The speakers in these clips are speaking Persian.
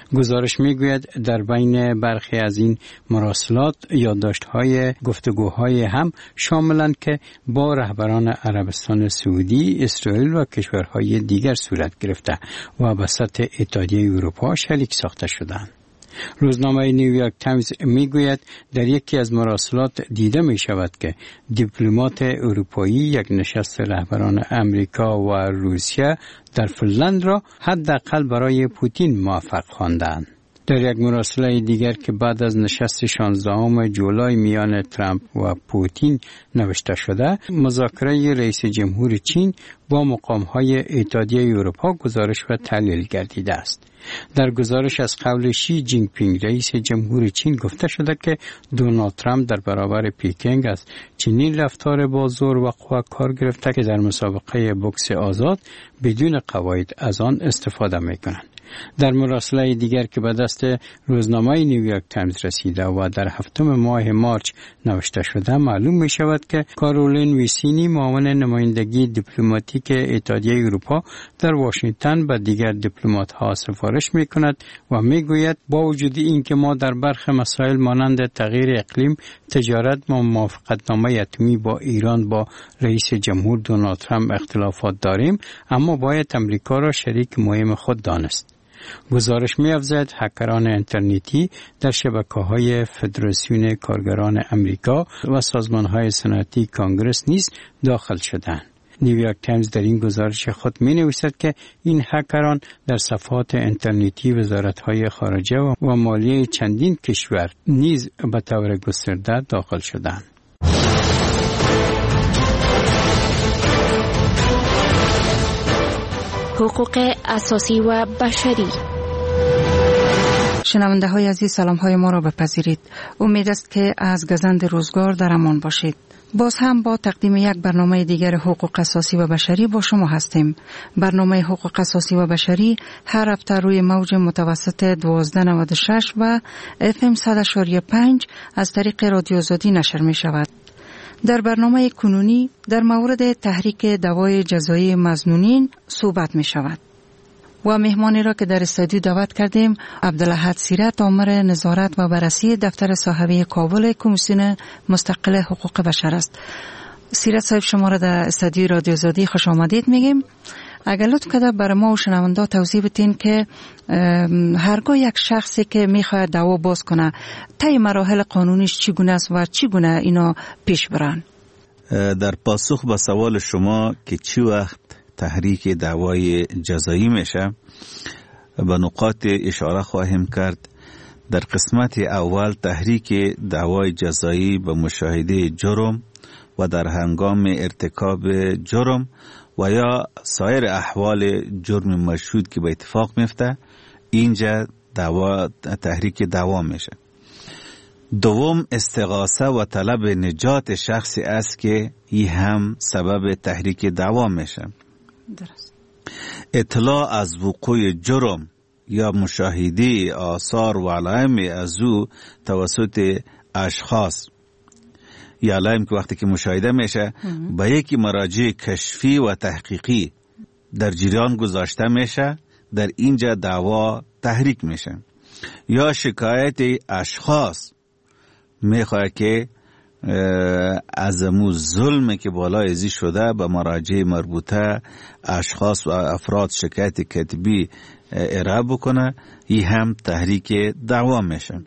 گزارش میگوید در بین برخی از این مراسلات یادداشت‌های گفتگوهای هم شاملند که با رهبران عربستان سعودی، اسرائیل و کشورهای دیگر صورت گرفته و وسط اتحادیه اروپا شریک ساخته شدند. روزنامه نیویورک تایمز میگوید در یکی از مراسلات دیده می شود که دیپلمات اروپایی یک نشست رهبران امریکا و روسیه در فنلند را حداقل برای پوتین موفق خواندند. در یک مراسله دیگر که بعد از نشست 16 جولای میان ترامپ و پوتین نوشته شده، مذاکره رئیس جمهور چین با مقام‌های اتحادیه اروپا گزارش و تحلیل گردیده است. در گزارش از قول شی جین پینگ رئیس جمهور چین گفته شده که دونالد ترامپ در برابر پکینگ از چینی رفتار با زور و قوه کار گرفته که در مسابقه بوکس آزاد بدون قواعد از آن استفاده می‌کنند. در مراسله دیگر که به دست روزنامه نیویورک تایمز رسیده و در 7 ماه مارچ نوشته شده معلوم می شود که کارولین ویسینی معاون نمایندگی دیپلماتیک اتحادیه اروپا در واشنگتن به دیگر دیپلمات‌ها سفارش می کند و می گوید با وجود اینکه ما در برخی مسائل مانند تغییر اقلیم، تجارت و موافقتنامه اتمی با ایران با رئیس جمهور دونالد ترامپ اختلافات داریم، اما باید امریکا را شریک مهم خود دانست. گزارش می‌افزاید هکران اینترنتی در شبکه‌های فدراسیون کارگران امریکا و سازمان‌های صنعتی کانگرس نیز داخل شدند. نیویورک تایمز در این گزارش خود می‌نویسد که این هکران در صفحات اینترنتی وزارت‌های خارجه و مالیه چندین کشور نیز به طور گسترده داخل شدند. حقوق اساسی و بشری. شنونده های عزیز، سلام های ما را بپذیرید. امید است که از گزند روزگار در امان باشید. باز هم با تقدیم یک برنامه دیگر حقوق اساسی و بشری با شما هستیم. برنامه حقوق اساسی و بشری هر هفته روی موج متوسط 1296 و FM 100.5 از طریق رادیو آزادی نشر می شود. در برنامه کنونی در مورد تحریک دعوای جزایی مظنونین صحبت می شود و مهمانی را که در استودیو دعوت کردیم عبدالاحد سیرت، آمر نظارت و بررسی دفتر صاحبه کابل کمیسیون مستقل حقوق بشر است. سیرت صاحب، شما را در استودیو رادیو آزادی خوش آمدید میگیم. اگر لطف کنید برای ما و شنونده توضیح بدین که هرگاه یک شخصی که میخواهد دعوا باز کنه طی مراحل قانونیش چگونه است و چگونه اینا پیش برن؟ در پاسخ به سوال شما که چی وقت تحریک دعوای جزایی میشه به نقاط اشاره خواهیم کرد. در قسمت اول تحریک دعوای جزایی به مشاهده جرم و در هنگام ارتکاب جرم و یا سایر احوال جرم مشهود که به اتفاق میفته، اینجا تحریک دعوا میشه. دوم استغاثه و طلب نجات شخصی است که این هم سبب تحریک دعوا میشه. درست. اطلاع از وقوع جرم یا مشاهده آثار و علائم از او توسط اشخاص یا علائم که وقتی که مشاهده میشه با یکی مراجع کشفی و تحقیقی در جریان گذاشته میشه، در اینجا دعوا تحریک میشه. یا شکایت اشخاص میخواد که از امو ظلم که بالای ازی شده به مراجع مربوطه اشخاص و افراد شکایت کتبی ارائه بکنه، این هم تحریک دعوا میشه.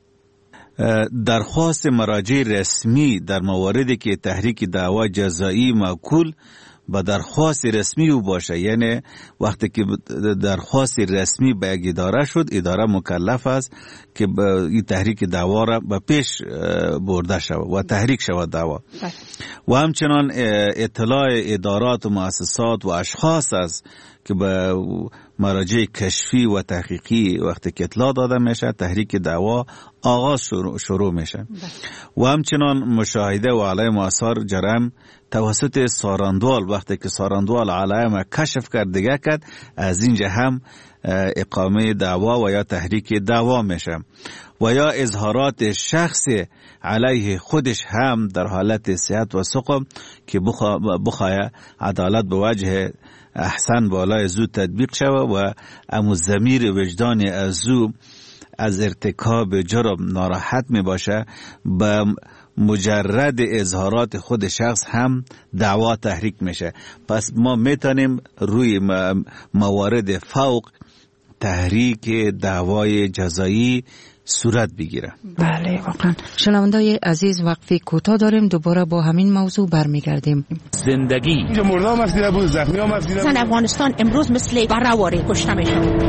درخواست مراجع رسمی در مواردی که تحریک دعوا جزایی موکول به درخواست رسمی او باشه، یعنی وقتی که درخواست رسمی به یک اداره شد، اداره مکلف است که این تحریک دعوا را به پیش برده شود و تحریک شود دعوا. و همچنان اطلاع ادارات و مؤسسات و اشخاص است که به مراجع کشفی و تحقیقی وقتی که اطلاع داده میشه، تحریک دعوا آغاز شروع میشه. و همچنان مشاهده و علائم آثار جرم توسط ساراندوال، وقتی که ساراندوال علائم کشف کرد دیگه کرد، از اینجا هم اقامه دعوا و یا تحریک دعوا میشه. و یا اظهارات شخص علیه خودش هم در حالت صحت و سقم که بخواه عدالت به وجه احسن بالای زود تطبیق شود و امو ضمیر وجدان ازو از ارتکاب جرم ناراحت می باشه، به مجرد اظهارات خود شخص هم دعوا تحریک میشه. پس ما میتونیم روی موارد فوق تحریک دعوای جزایی صورت بگیره. بله واقعا. شنوندای عزیز وقفه کوتاه داریم، دوباره با همین موضوع برمیگردیم. زندگی اینجا مرده هم افزیده بود، زخمی هم افزیده بود. افغانستان امروز مثل برهواری کشته میشن.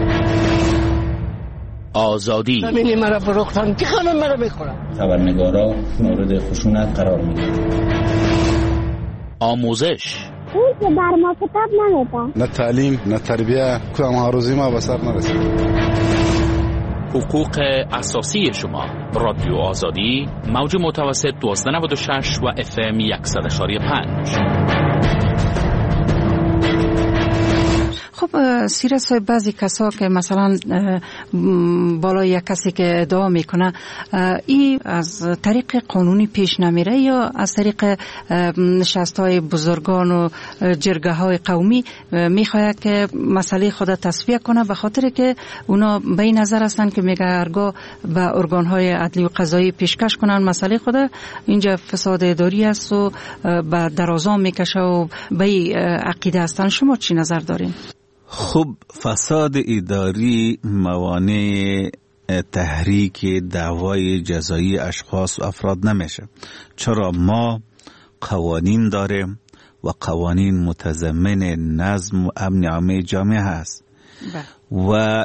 آزادی زمینی مرا فروختن که خانم مرا بخورم. خبرنگارا مورد خشونت قرار میگیرن. آموزش اون که بر ما کتاب نمیده، نه تعلیم نه تربیه، کدام هاروزی ما به سر نرسید. حقوق اساسی شما. رادیو آزادی، موج متوسط 1296 و FM 100.5. خب سیرت صاحب، بعضی کسا که مثلا بالای یک کسی که ادعا میکنه این از طریق قانونی پیش نمیره یا از طریق نشستهای بزرگان و جرگه های قومی میخواید که مسئله خود تصفیه کنه، به خاطر که اونا به این نظر هستن که میگه هرگاه به ارگان های عدلی و قضایی پیشکش کنن مسئله خود، اینجا فساد اداری است و به درازا میکشه و به این عقیده هستن. شما چی نظر دارین؟ خب فساد اداری موانع تحریک دعوای جزایی اشخاص و افراد نمیشه، چرا ما قوانین داریم و قوانین متضمن نظم و امن عامه جامعه هست و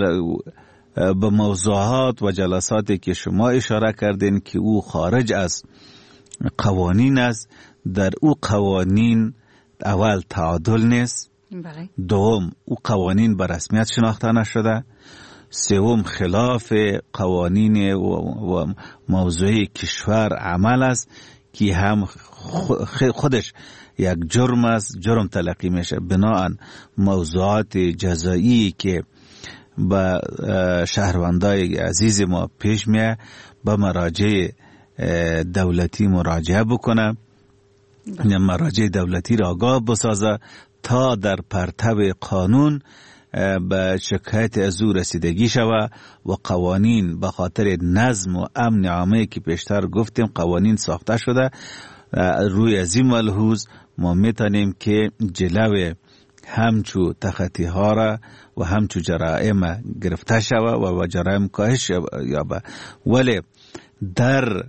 به موضوعات و جلساتی که شما اشاره کردین که او خارج از قوانین است، در او قوانین اول تعادل نیست، دوم او قوانین به رسمیت شناخته نشده، سوم خلاف قوانین و موضوعی کشور عمل است که هم خودش یک جرم است، جرم تلقی میشه. بنابراین موضوعات جزایی که به شهروندای عزیز ما پیش میه به مراجع دولتی مراجعه بکنه، مراجع دولتی را آگاه بسازه تا در پرتو قانون به شکایت از او رسیدگی شود و قوانین به خاطر نظم و امن عامه که پیشتر گفتیم قوانین ساخته شده. روی از این ملحوظ ما میتونیم که جلو همچو تخطی ها را و همچو جرائم گرفته شود و جرائم کاهش یابد. ولی در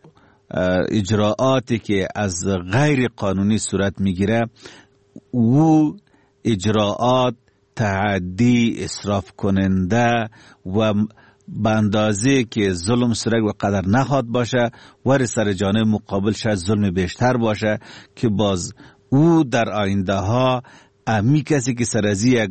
اجراعاتی که از غیر قانونی صورت میگیره، او اجراعات تعدی، اسراف کننده و به اندازه که ظلم سرک و قدر نخواد باشه و سر جانب مقابل شاید ظلم بیشتر باشه که باز او در آینده ها امی کسی که سرازی یک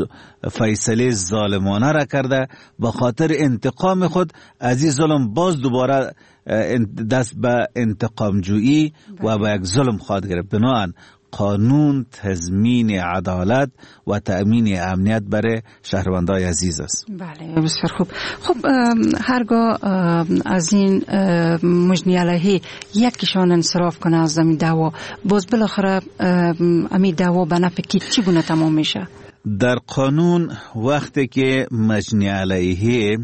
فیصله ظالمانه را کرده به خاطر انتقام خود از این ظلم باز دوباره دست به انتقام جویی و به یک ظلم خواهد گرفت. بنابراین قانون تضمین عدالت و تأمین امنیت برای شهروندان عزیز است. بله بسیار خوب. خب هرگاه از این مجنی علیه یکیشان انصراف کنه از زمین دعوا، باز بالاخره امی دعوا به نفع کی چگونه تمام میشه؟ در قانون وقتی که مجنی علیه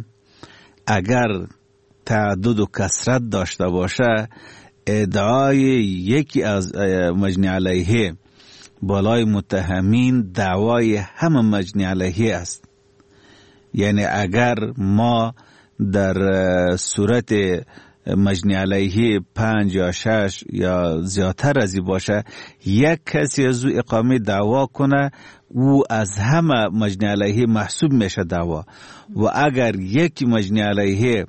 اگر تعدد و کثرت داشته باشه، ادعای یکی از مجنی علیه بالای متهمین دعوای همه مجنی علیه است. یعنی اگر ما در صورت مجنی علیه 5 یا 6 یا زیادتر از این باشه، یک کسی از او اقامه دعوا کنه، او از همه مجنی علیه محسوب میشه دعوا. و اگر یک مجنی علیه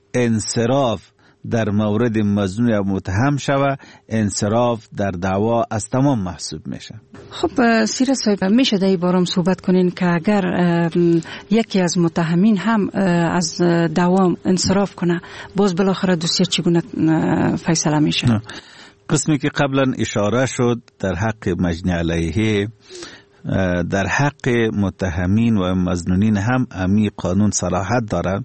انصراف در مورد مظنون یا متهم شوه، انصراف در دعوا از تمام محسوب میشه. خب سیرت صاحب، میشه در این بارم صحبت کنین که اگر یکی از متهمین هم از دعوا انصراف کنه، باز بالاخره دوسیه چگونه فیصله میشه؟ قسمی که قبلا اشاره شد در حق مجنی علیه، در حق متهمین و مظنونین هم امی قانون صلاحیت داره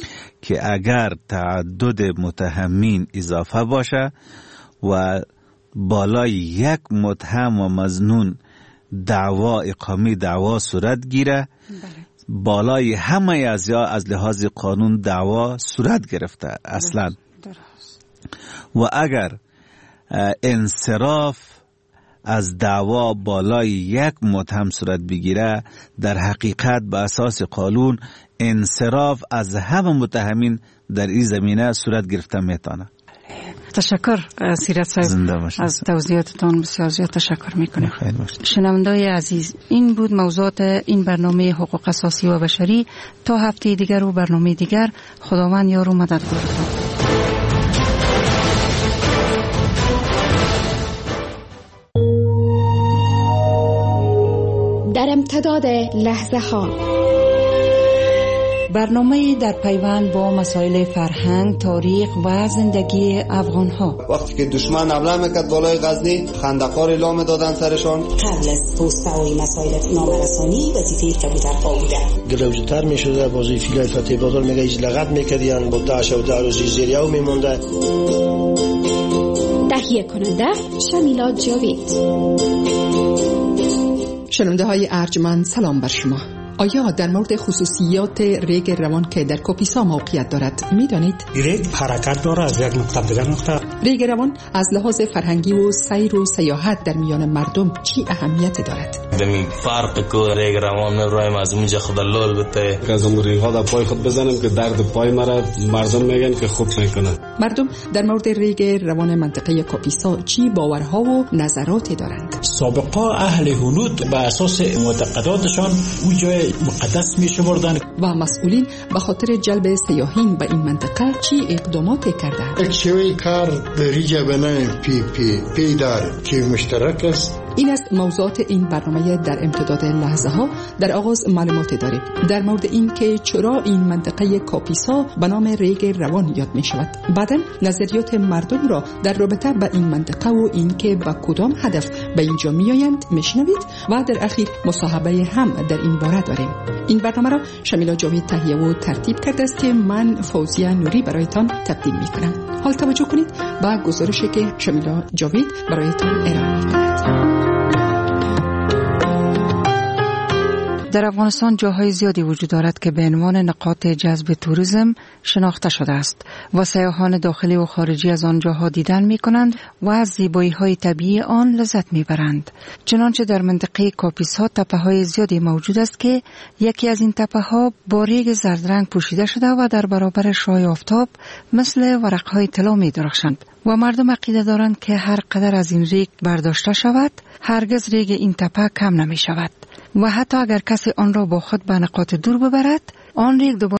که اگر تعدد متهمین اضافه باشه و بالای یک متهم و مظنون اقامه دعوا صورت گیره، بالای همه از لحاظ قانون دعوا صورت گرفته اصلا. و اگر انصراف از دعوا بالای یک متهم صورت بگیره، در حقیقت به اساس قانون انصراف از همه متهمین در این زمینه صورت گرفته میتونه. تشکر سیرت صاحب از توضیحاتتان، بسیار زیاد تشکر میکنم. شنوندای عزیز، این بود موضوعات این برنامه حقوق اساسی و بشری. تا هفته دیگر و برنامه دیگر، خداوند یار و مددگارتان. در امتداد لحظه ها، برنامه در پیوند با مسائل فرهنگ، تاریخ و زندگی افغان ها. وقتی که دشمن حمله میکرد بالای غزنی، خندق‌ها اعلام میدادن سرشان. قبل از توسعه مسائل نامرسانی وظیفه کبوترها بوده. گلوجتر میشده، بازی فیلای فتح بادر میگه ایج لغت میکردین، با داعش و داروزی زیریو میمونده. تهیه کننده شمیلا جاوید. شنونده های ارجمند، سلام بر شما. آیا در مورد خصوصیات ریگ روان که در کاپیسا موقعیت دارد میدانید؟ ریگ حرکت داره از یک نقطه به دیگر نقطه. ریگ روان از لحاظ فرهنگی و سیر و سیاحت در میان مردم چی اهمیت دارد؟ دمی فرق که ریگ روان میبرایم از اونجا خود لول بته. از اون ریگ ها در پای خود بزنم که درد پای مرا مردم میگن که خوب میکنه. مردم در مورد ریگ روان منطقه کاپیسا چی باورها و نظراتی دارند؟ سابقا اهل هنود به اساس معتقداتشان اون جای مقدس می شمردن و مسئولین به خاطر جلب سیاحین به این منطقه چی اقداماتی کردند؟ یک شوی کار در جبهه پی داره که مشترک است. این است موضوعات این برنامه در امتداد لحظه ها. در آغاز معلوماتی داریم در مورد این که چرا این منطقه کاپیسا به نام ریگ روان یاد می شود. بعداً نظریات مردم را در رابطه با این منطقه و این که با کدام هدف به اینجا می آیند میشنوید و در اخیر مصاحبه هم در این باره داریم. این برنامه را شمیلا جاوید تهیه و ترتیب کرده است که من فوزیه نوری برایتان تقدیم می کنم. حال توجه کنید با گزارشی که شمیلا جاوید برایتان ارائه می کند. در افغانستان جاهای زیادی وجود دارد که به عنوان نقاط جذب توریسم شناخته شده است و سیاحان داخلی و خارجی از آن جاها دیدن می کنند و از زیبایی‌های طبیعی آن لذت می برند. چنانچه در منطقه کاپیسا تپه‌های زیادی موجود است که یکی از این تپه‌ها با ریگ زرد رنگ پوشیده شده و در برابر شعاع آفتاب مثل ورق‌های طلا می درخشند و مردم عقیده دارند که هر قدر از این ریگ برداشته شود هرگز ریگ این تپه کم نمی شود و حتی اگر کسی آن را با خود به نقاط دور ببرد آن ریگ